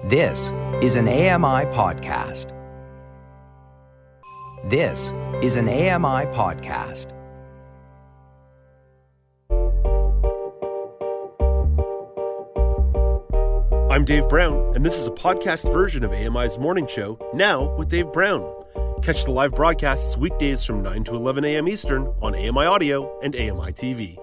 This is an AMI podcast. This is an AMI podcast. I'm Dave Brown, and this is a podcast version of AMI's Morning Show, Now with Dave Brown. Catch the live broadcasts weekdays from 9 to 11 a.m. Eastern on AMI Audio and AMI TV.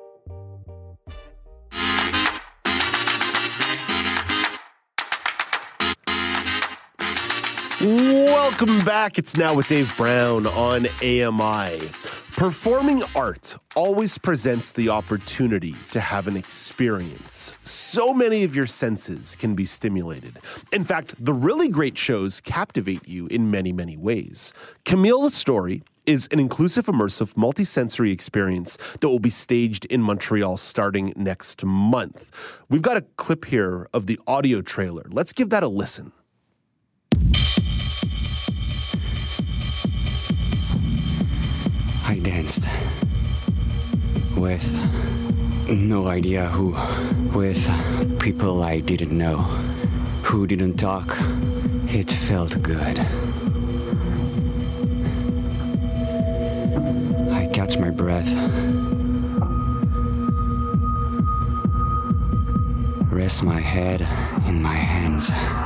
Welcome back. It's Now with Dave Brown on AMI. Performing art always presents the opportunity to have an experience. So many of your senses can be stimulated. In fact, the really great shows captivate you in many, many ways. Camille the Story is an inclusive, immersive, multi-sensory experience that will be staged in Montreal starting next month. We've got a clip here of the audio trailer. Let's give that a listen. I danced with no idea who, with people I didn't know, who didn't talk. It felt good. I catch my breath, rest my head in my hands.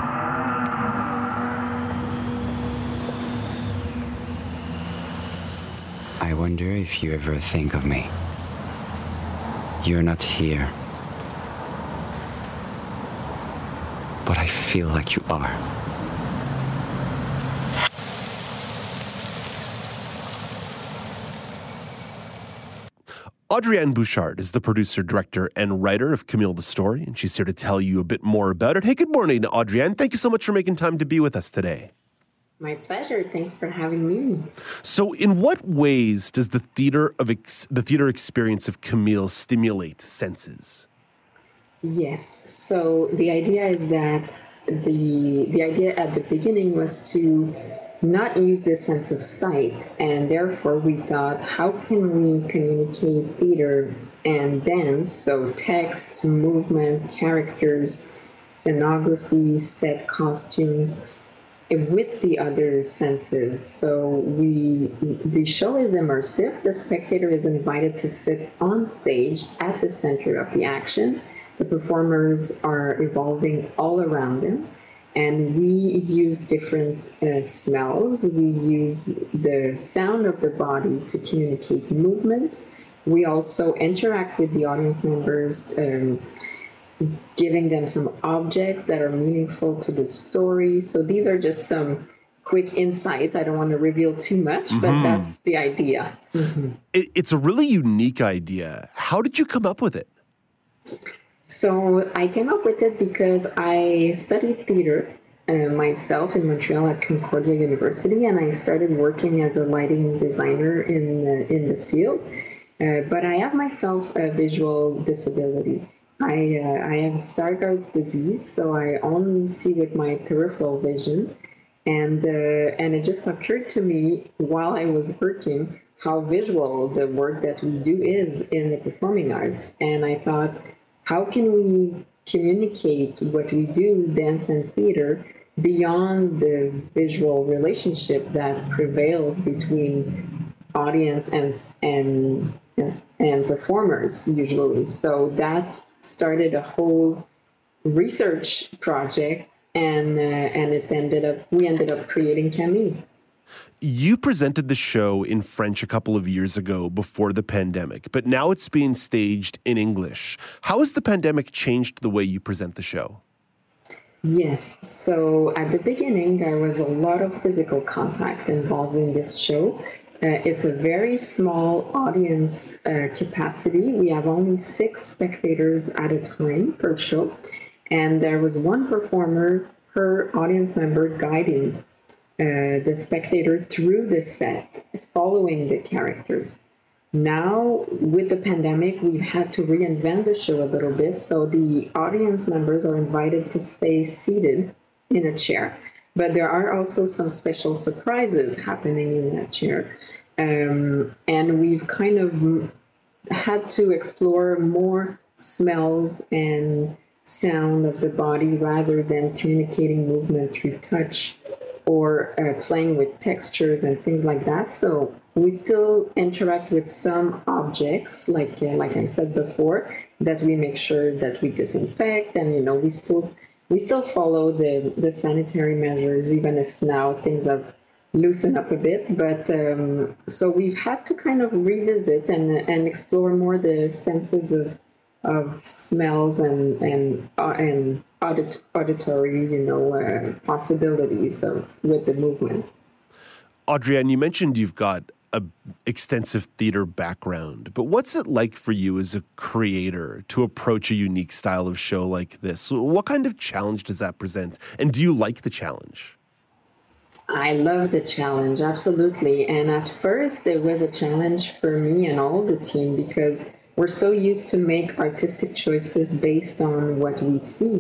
I wonder if you ever think of me. You're not here. But I feel like you are. Audrienne Bouchard is the producer, director, and writer of Camille the Story, and she's here to tell you a bit more about it. Hey, good morning, Audrienne. Thank you so much for making time to be with us today. My pleasure. Thanks for having me. So in what ways does the theater experience of Camille stimulate senses? Yes. So the idea is that the idea at the beginning was to not use the sense of sight, and therefore we thought, how can we communicate theater and dance, so text, movement, characters, scenography, set costumes, with the other senses. So the show is immersive. The spectator is invited to sit on stage at the center of the action. The performers are evolving all around them, and we use different smells. We use the sound of the body to communicate movement. We also interact with the audience members, giving them some objects that are meaningful to the story. So these are just some quick insights. I don't want to reveal too much, but that's the idea. It's a really unique idea. How did you come up with it? So I came up with it because I studied theater myself in Montreal at Concordia University, and I started working as a lighting designer in the field. But I have myself a visual disability. I have Stargardt's disease, so I only see with my peripheral vision, and it just occurred to me while I was working how visual the work that we do is in the performing arts, and I thought, how can we communicate what we do, dance and theater, beyond the visual relationship that prevails between audience and performers usually. So that started a whole research project, and we ended up creating Camille. You presented the show in French a couple of years ago before the pandemic, but now it's being staged in English. How has the pandemic changed the way you present the show? Yes. So at the beginning, there was a lot of physical contact involved in this show. It's a very small audience capacity. We have only 6 spectators at a time per show. And there was one performer per audience member guiding the spectator through the set, following the characters. Now, with the pandemic, we've had to reinvent the show a little bit. So the audience members are invited to stay seated in a chair. But there are also some special surprises happening in that chair. And we've kind of had to explore more smells and sound of the body rather than communicating movement through touch or playing with textures and things like that. So we still interact with some objects, like I said before, that we make sure that we disinfect, and we still follow the sanitary measures, even if now things have loosened up a bit. But so we've had to kind of revisit and explore more the senses of smells and auditory, possibilities with the movement. Audrienne, you mentioned you've got an extensive theater background, but what's it like for you as a creator to approach a unique style of show like this? What kind of challenge does that present? And do you like the challenge? I love the challenge, absolutely. And at first, it was a challenge for me and all the team because we're so used to make artistic choices based on what we see,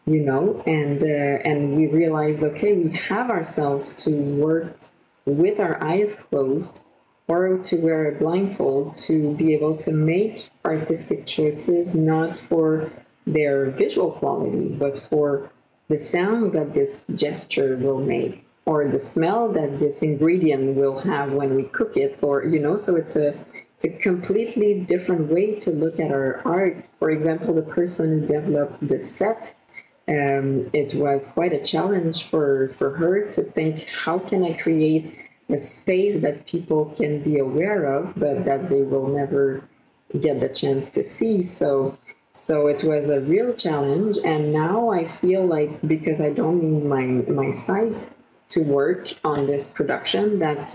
and we realized, okay, we have ourselves to work with our eyes closed or to wear a blindfold to be able to make artistic choices, not for their visual quality, but for the sound that this gesture will make, or the smell that this ingredient will have when we cook it, or, so it's a completely different way to look at our art. For example, the person who developed the set, it was quite a challenge for her to think, how can I create a space that people can be aware of, but that they will never get the chance to see. So it was a real challenge. And now I feel like, because I don't need my sight to work on this production, that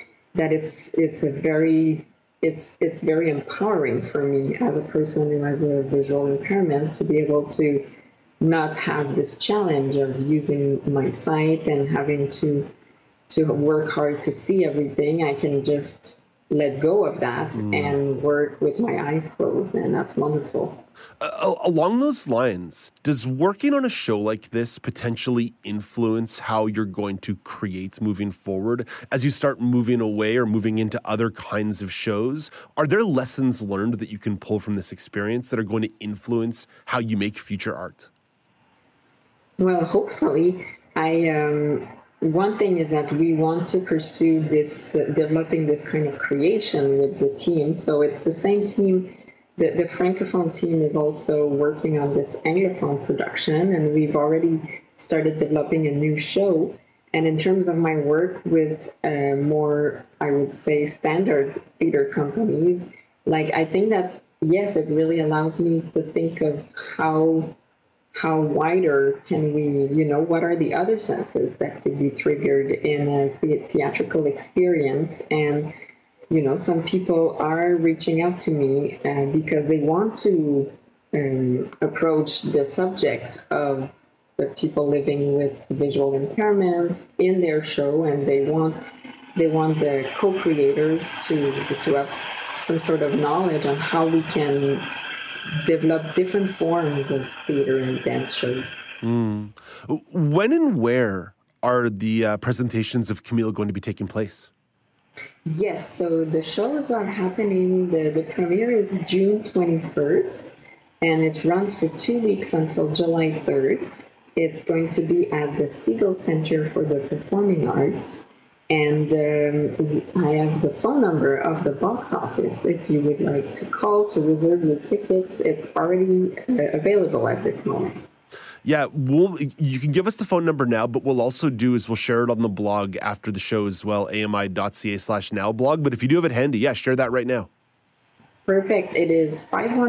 it's very empowering for me as a person who has a visual impairment to be able to not have this challenge of using my sight and having to work hard to see everything. I can just let go of that and work with my eyes closed, and that's wonderful. Along those lines, does working on a show like this potentially influence how you're going to create moving forward as you start moving away or moving into other kinds of shows? Are there lessons learned that you can pull from this experience that are going to influence how you make future art? Well, hopefully. One thing is that we want to pursue this, developing this kind of creation with the team. So it's the same team. The Francophone team is also working on this Anglophone production, and we've already started developing a new show. And in terms of my work with more, I would say, standard theater companies, I think that, yes, it really allows me to think of how wider can we, what are the other senses that could be triggered in a theatrical experience? And, some people are reaching out to me because they want to approach the subject of people living with visual impairments in their show, and they want the co-creators to have some sort of knowledge on how we can develop different forms of theater and dance shows. When and where are the presentations of Camille going to be taking place? Yes, so the shows are happening. The premiere is June 21st, and it runs for 2 weeks until July 3rd. It's going to be at the Siegel Center for the Performing Arts. And I have the phone number of the box office. If you would like to call to reserve your tickets, it's already available at this moment. Yeah, you can give us the phone number now, but we'll also we'll share it on the blog after the show as well, ami.ca/nowblog. But if you do have it handy, share that right now. Perfect. It is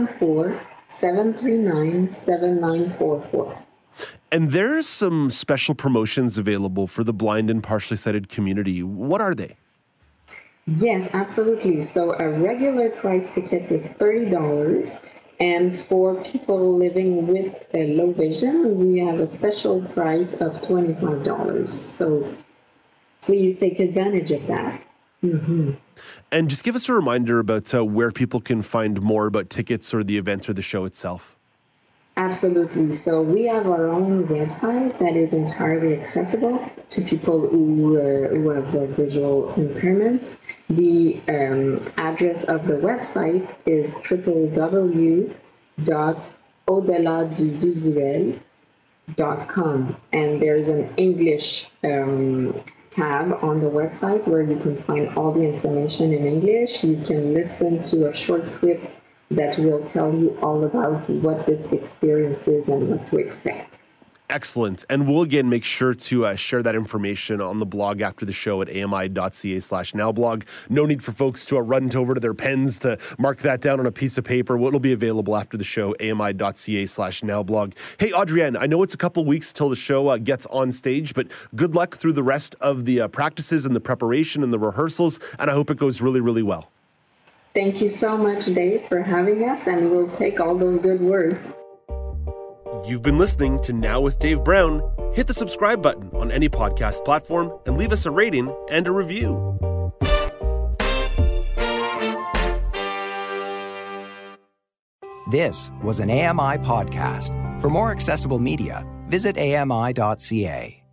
514-739-7944. And there's some special promotions available for the blind and partially sighted community. What are they? Yes, absolutely. So a regular price ticket is $30. And for people living with low vision, we have a special price of $25. So please take advantage of that. Mm-hmm. And just give us a reminder about where people can find more about tickets or the event or the show itself. Absolutely. So we have our own website that is entirely accessible to people who have visual impairments. The address of the website is www.oecc, au-delà-du-visuel.com, and there's an English tab on the website where you can find all the information in English. You can listen to a short clip that will tell you all about what this experience is and what to expect. Excellent. And we'll again make sure to share that information on the blog after the show at ami.ca/nowblog. No need for folks to run over to their pens to mark that down on a piece of paper. It'll be available after the show, ami.ca/nowblog. Hey, Adrienne, I know it's a couple weeks till the show gets on stage, but good luck through the rest of the practices and the preparation and the rehearsals, and I hope it goes really, really well. Thank you so much, Dave, for having us, and we'll take all those good words. You've been listening to Now with Dave Brown. Hit the subscribe button on any podcast platform and leave us a rating and a review. This was an AMI podcast. For more accessible media, visit ami.ca.